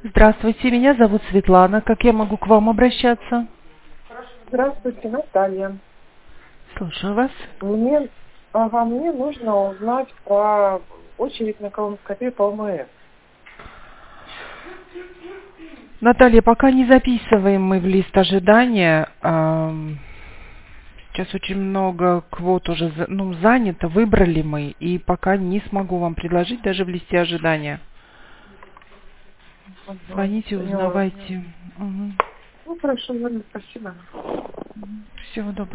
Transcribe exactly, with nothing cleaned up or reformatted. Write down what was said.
Здравствуйте, меня зовут Светлана. Как я могу к вам обращаться? Здравствуйте, Наталья. Слушаю вас. Мне, ага, мне нужно узнать про очередь на колоноскопию по ОМС. Наталья, пока не записываем мы в лист ожидания. Ам, Сейчас очень много квот уже за- ну, занято, выбрали мы, и пока не смогу вам предложить даже в листе ожидания. Ага, Звоните, поняла. узнавайте. Угу. Ну, хорошо, ладно, спасибо. Всего доброго.